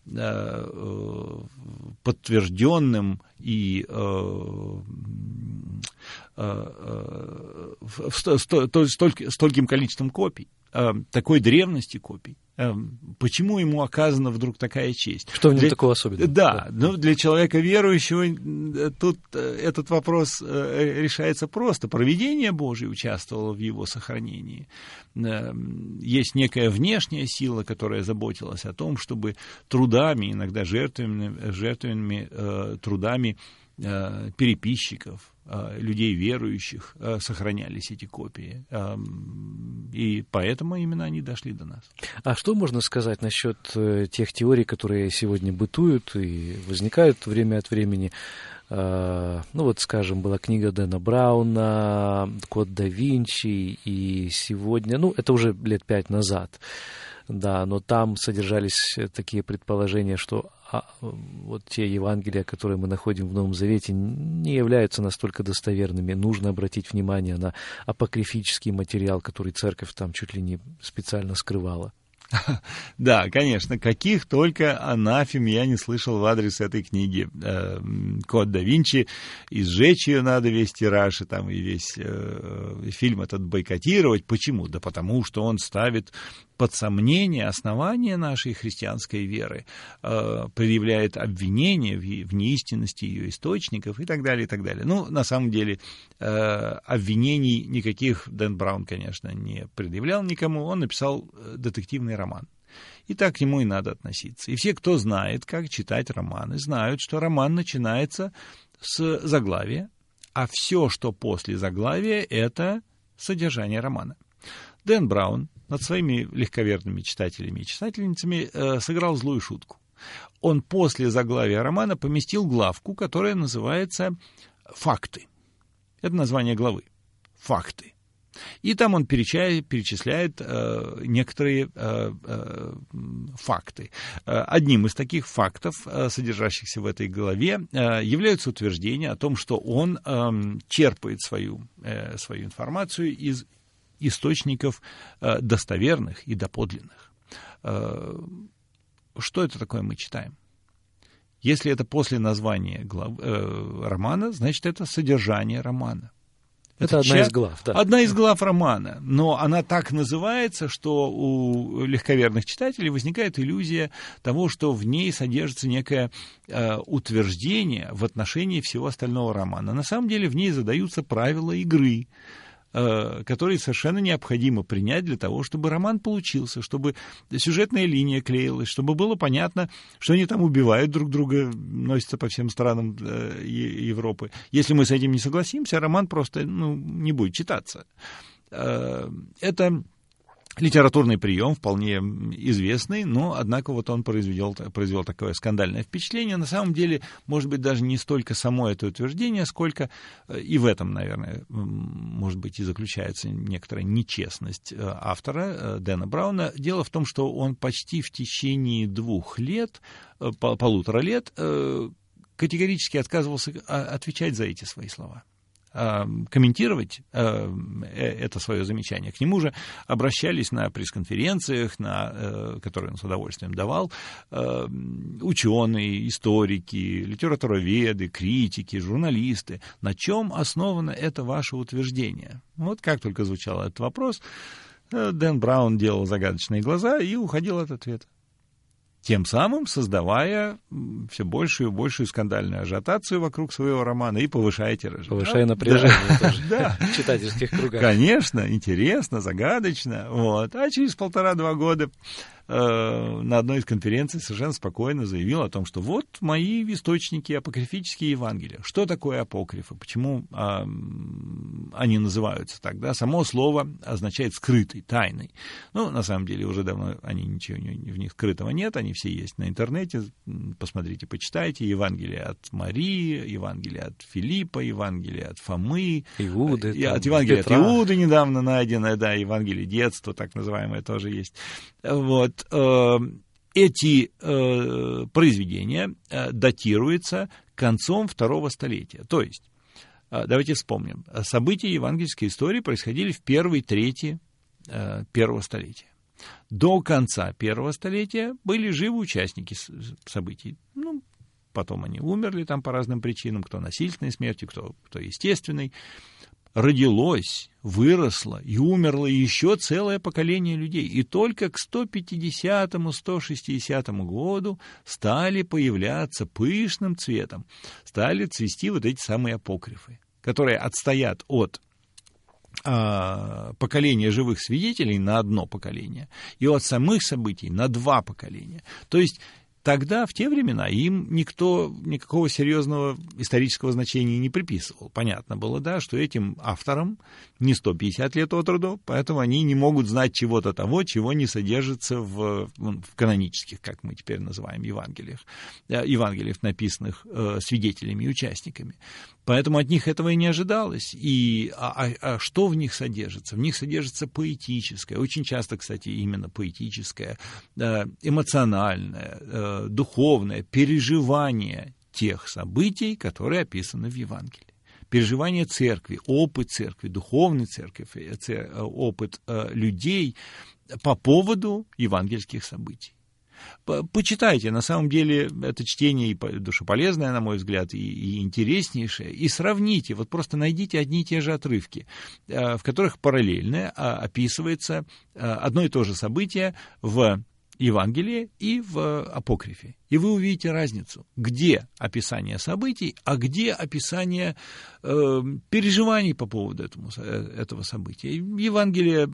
подтвержденным и стольким количеством копий, такой древности копий? Почему ему оказана вдруг такая честь? Что в нем такого особенного? Да, но для человека верующего тут этот вопрос решается просто. Провидение Божие участвовало в его сохранении. Есть некая внешняя сила, которая заботилась о том, чтобы трудами, иногда жертвенными трудами переписчиков, людей верующих, сохранялись эти копии. И поэтому именно они дошли до нас. А что можно сказать насчет тех теорий, которые сегодня бытуют и возникают время от времени? Скажем, была книга Дэна Брауна «Код да Винчи», и сегодня, это уже лет 5 назад, да, но там содержались такие предположения, что вот те Евангелия, которые мы находим в Новом Завете, не являются настолько достоверными. Нужно обратить внимание на апокрифический материал, который церковь там чуть ли не специально скрывала. Да, конечно, каких только анафем я не слышал в адрес этой книги. «Код да Винчи», и сжечь ее надо, весь тираж, и там и весь фильм этот бойкотировать. Почему? Да потому что он ставит под сомнение основания нашей христианской веры, предъявляет обвинения в неистинности ее источников и так далее, и так далее. На самом деле, обвинений никаких Дэн Браун, конечно, не предъявлял никому, он написал детективный роман. И так к нему и надо относиться. И все, кто знает, как читать романы, знают, что роман начинается с заглавия, а все, что после заглавия, это содержание романа. Дэн Браун над своими легковерными читателями и читательницами сыграл злую шутку. Он после заглавия романа поместил главку, которая называется «Факты». Это название главы. «Факты». И там он перечисляет некоторые факты. Одним из таких фактов, содержащихся в этой главе, являются утверждения о том, что он черпает свою информацию из источников достоверных и доподлинных. Что это такое мы читаем? Если это после названия романа, значит, это содержание романа. Это одна из глав, да. Одна из глав романа, но она так называется, что у легковерных читателей возникает иллюзия того, что в ней содержится некое утверждение в отношении всего остального романа. На самом деле в ней задаются правила игры, которые совершенно необходимо принять для того, чтобы роман получился, чтобы сюжетная линия клеилась, чтобы было понятно, что они там убивают друг друга, носятся по всем странам Европы. Если мы с этим не согласимся, роман просто не будет читаться. Это литературный прием, вполне известный, но, однако, вот он произвел такое скандальное впечатление. На самом деле, может быть, даже не столько само это утверждение, сколько и в этом, наверное, может быть, и заключается некоторая нечестность автора Дэна Брауна. Дело в том, что он почти в течение 1,5 лет категорически отказывался отвечать за эти свои слова, комментировать это свое замечание. К нему же обращались на пресс-конференциях, которые он с удовольствием давал, ученые, историки, литературоведы, критики, журналисты. На чем основано это ваше утверждение? Вот как только звучал этот вопрос, Дэн Браун делал загадочные глаза и уходил от ответа, тем самым создавая все большую и большую скандальную ажиотацию вокруг своего романа и повышая тираж. Повышая напряжение тоже в читательских кругах. Конечно, интересно, загадочно. Вот. А через 1,5-2 года на одной из конференций совершенно спокойно заявил о том, что вот мои источники, апокрифические Евангелия. Что такое апокрифы? Почему они называются так? Да? Само слово означает скрытый, тайный. Ну, на самом деле, уже давно ничего в них скрытого нет, они все есть на интернете. Посмотрите, почитайте. Евангелие от Марии, Евангелие от Филиппа, Евангелие от Фомы, Иуды, от Евангелия от Иуды недавно найденное, да, Евангелие детства, так называемое, тоже есть. Вот. Эти произведения датируются концом 2 столетия. То есть, давайте вспомним, события евангельской истории происходили в первой трети 1 столетия. До конца 1 столетия были живы участники событий. Ну, потом они умерли там по разным причинам, кто насильственной смертью, кто естественной. Родилось, выросло и умерло еще целое поколение людей. И только к 150-160 году стали появляться пышным цветом, стали цвести вот эти самые апокрифы, которые отстоят от поколения живых свидетелей на 1 поколение и от самых событий на 2 поколения. То есть тогда, в те времена, им никто никакого серьезного исторического значения не приписывал. Понятно было, да, что этим авторам не 150 лет от роду, поэтому они не могут знать чего-то того, чего не содержится в канонических, как мы теперь называем, Евангелиях, написанных свидетелями и участниками. Поэтому от них этого и не ожидалось. А что в них содержится? В них содержится поэтическое, очень часто, кстати, именно поэтическое, эмоциональное, духовное переживание тех событий, которые описаны в Евангелии. Переживание церкви, опыт церкви, духовной церкви, опыт людей по поводу евангельских событий. Почитайте, на самом деле это чтение и душеполезное, на мой взгляд, и интереснейшее, и сравните, вот просто найдите одни и те же отрывки, в которых параллельно описывается одно и то же событие в Евангелии и в апокрифе. И вы увидите разницу, где описание событий, а где описание переживаний по поводу этого события. Евангелие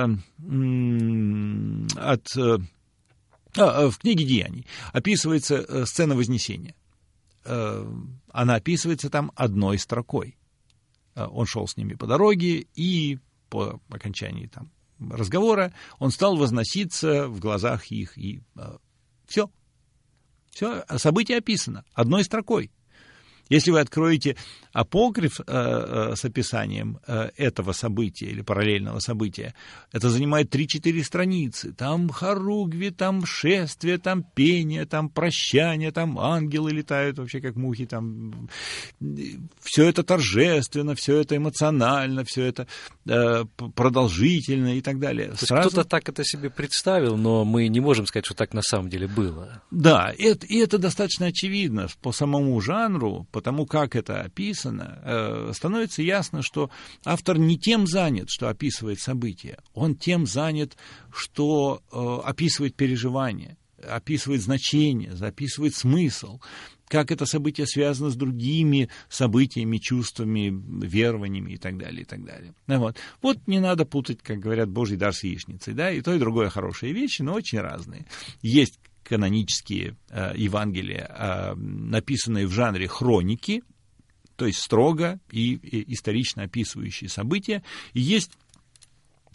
в книге «Деяний» описывается сцена Вознесения. Она описывается там одной строкой. Он шел с ними по дороге, и по окончании там разговора он стал возноситься в глазах их, и все. Событие описано одной строкой. Если вы откроете апокриф с описанием этого события или параллельного события, это занимает 3-4 страницы. Там хоругви, там шествие, там пение, там прощание, там ангелы летают вообще как мухи. Там... Все это торжественно, все это эмоционально, все это продолжительно и так далее. Кто-то так это себе представил, но мы не можем сказать, что так на самом деле было. Да, и это достаточно очевидно по самому жанру, потому как это описано, становится ясно, что автор не тем занят, что описывает события, он тем занят, что описывает переживания, описывает значение, описывает смысл, как это событие связано с другими событиями, чувствами, верованиями и так далее, и так далее. Вот не надо путать, как говорят, Божий дар с яичницей, да, и то, и другое хорошие вещи, но очень разные. Есть канонические Евангелия, написанные в жанре хроники, то есть строго и исторично описывающие события. И есть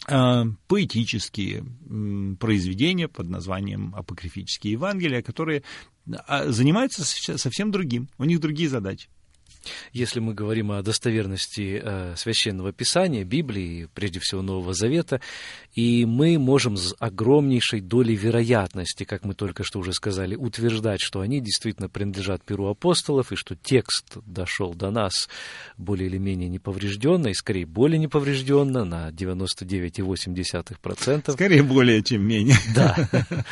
поэтические произведения под названием апокрифические Евангелия, которые занимаются совсем другим, у них другие задачи. Если мы говорим о достоверности Священного Писания, Библии, прежде всего Нового Завета, и мы можем с огромнейшей долей вероятности, как мы только что уже сказали, утверждать, что они действительно принадлежат перу апостолов, и что текст дошел до нас более или менее неповрежденно, и скорее более неповрежденно, на 99,8%. Скорее более, чем менее. Да.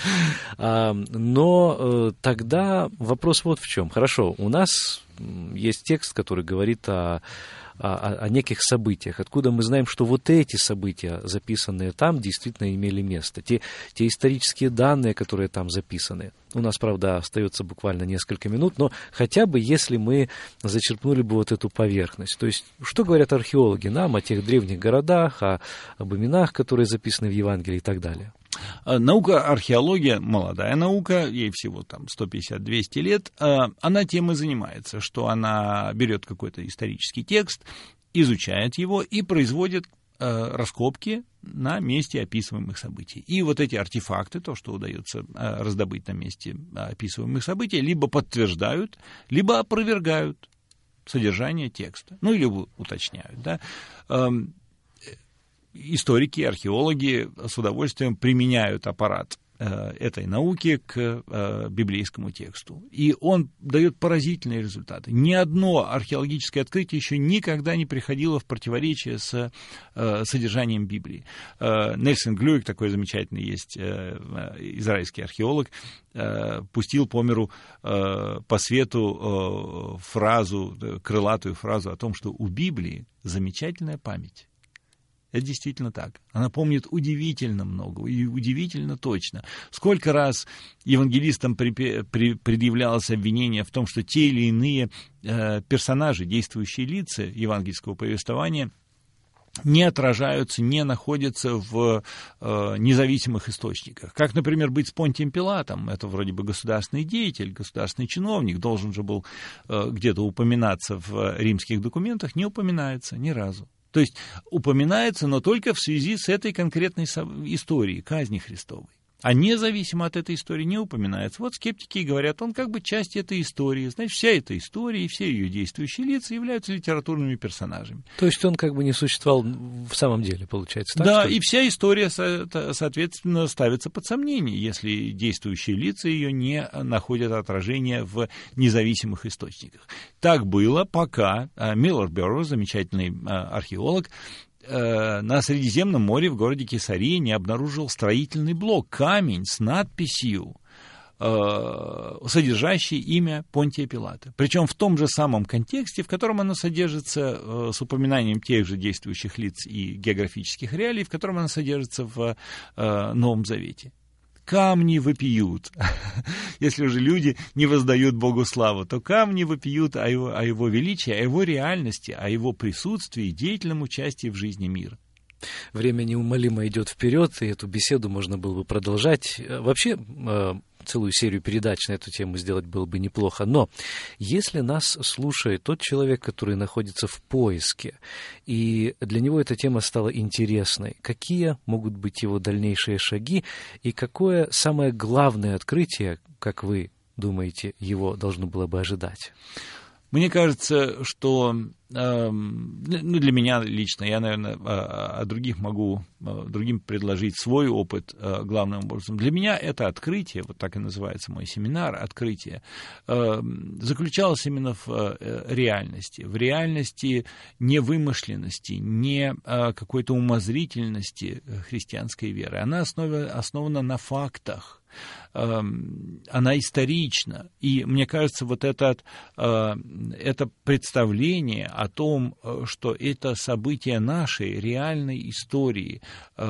Но тогда вопрос вот в чем. Хорошо, у нас есть текст, который говорит о неких событиях. Откуда мы знаем, что вот эти события, записанные там, действительно имели место? Те исторические данные, которые там записаны. У нас, правда, остается буквально несколько минут, но хотя бы если мы зачерпнули бы вот эту поверхность. То есть, что говорят археологи нам о тех древних городах, об именах, которые записаны в Евангелии и так далее? Наука археология, молодая наука, ей всего там 150-200 лет, она тем и занимается, что она берет какой-то исторический текст, изучает его и производит раскопки на месте описываемых событий. И вот эти артефакты, то, что удается раздобыть на месте описываемых событий, либо подтверждают, либо опровергают содержание текста, ну или уточняют, да. Историки, археологи с удовольствием применяют аппарат этой науки к библейскому тексту. И он дает поразительные результаты. Ни одно археологическое открытие еще никогда не приходило в противоречие с содержанием Библии. Нельсон Глюик, такой замечательный есть израильский археолог, пустил по миру, по свету крылатую фразу о том, что у Библии замечательная память. Это действительно так. Она помнит удивительно много и удивительно точно. Сколько раз евангелистам предъявлялось обвинение в том, что те или иные персонажи, действующие лица евангельского повествования, не отражаются, не находятся в независимых источниках. Как, например, быть с Понтием Пилатом? Это вроде бы государственный деятель, государственный чиновник, должен же был где-то упоминаться в римских документах, не упоминается ни разу. То есть упоминается, но только в связи с этой конкретной историей, казни Христовой. А независимо от этой истории не упоминается. Вот скептики и говорят, он как бы часть этой истории. Значит, вся эта история и все ее действующие лица являются литературными персонажами. То есть он как бы не существовал в самом деле, получается, так? Да, и вся история, соответственно, ставится под сомнение, если действующие лица ее не находят отражения в независимых источниках. Так было, пока Миллер Бёрроуз, замечательный археолог, на Средиземном море в городе Кесария не обнаружил строительный блок, камень с надписью, содержащий имя Понтия Пилата. Причем в том же самом контексте, в котором оно содержится с упоминанием тех же действующих лиц и географических реалий, в котором оно содержится в Новом Завете. Камни вопиют. Если уже люди не воздают Богу славу, то камни вопиют о его величии, о его реальности, о его присутствии и деятельном участии в жизни мира. Время неумолимо идет вперед, и эту беседу можно было бы продолжать. Вообще, целую серию передач на эту тему сделать было бы неплохо. Но если нас слушает тот человек, который находится в поиске, и для него эта тема стала интересной, какие могут быть его дальнейшие шаги, и какое самое главное открытие, как вы думаете, его должно было бы ожидать? Мне кажется, что для меня лично, я, наверное, о других могу другим предложить свой опыт главным образом. Для меня это открытие, вот так и называется мой семинар, открытие, заключалось именно в реальности невымышленности, не какой-то умозрительности христианской веры. Она основана на фактах. Она исторична. И мне кажется, вот это представление о том, что это событие нашей реальной истории,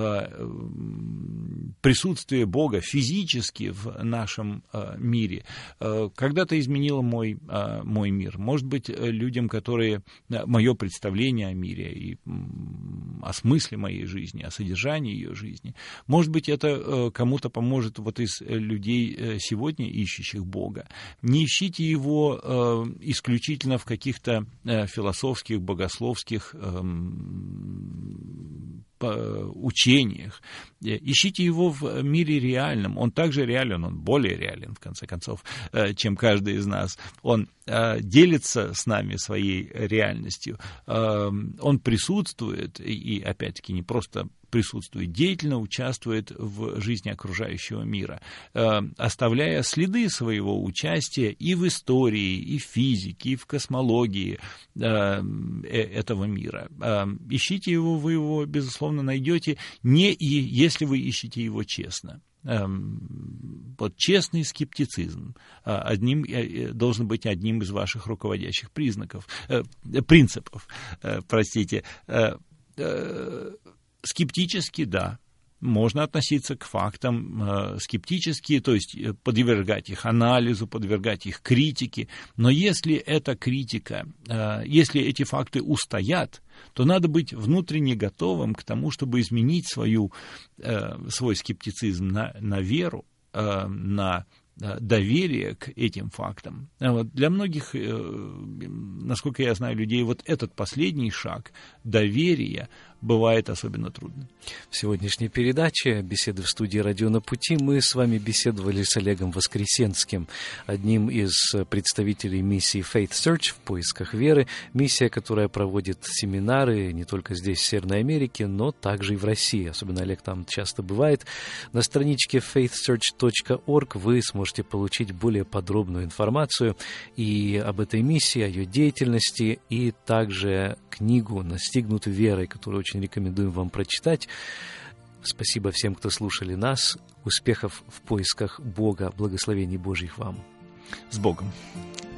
присутствие Бога физически в нашем мире, когда-то изменило мой мир. Может быть, людям, которые мое представление о мире и о смысле моей жизни, о содержании ее жизни, может быть, это кому-то поможет вот из людей сегодня, ищущих Бога. Не ищите его исключительно в каких-то философских, богословских учениях. Ищите его в мире реальном. Он также реален, он более реален, в конце концов, чем каждый из нас. Он делится с нами своей реальностью. Он присутствует, и опять-таки не просто присутствует, деятельно участвует в жизни окружающего мира, оставляя следы своего участия и в истории, и в физике, и в космологии этого мира. Ищите его, вы его, безусловно, найдете, если вы ищете его честно. Вот честный скептицизм должен быть одним из ваших руководящих принципов. Скептически, да, можно относиться к фактам скептически, то есть подвергать их анализу, подвергать их критике, но если эта критика, если эти факты устоят, то надо быть внутренне готовым к тому, чтобы изменить свой скептицизм на веру, на доверие к этим фактам. Вот для многих, насколько я знаю, людей, вот этот последний шаг доверия бывает особенно трудно. В сегодняшней передаче «Беседы в студии «Радио на пути» мы с вами беседовали с Олегом Воскресенским, одним из представителей миссии Faith Search в поисках веры, миссия, которая проводит семинары не только здесь, в Северной Америке, но также и в России. Особенно Олег там часто бывает. На страничке faithsearch.org вы сможете получить более подробную информацию и об этой миссии, о ее деятельности, и также книгу «Настигнут верой», которую очень рекомендуем вам прочитать. Спасибо всем, кто слушали нас. Успехов в поисках Бога. Благословений Божьих вам. С Богом.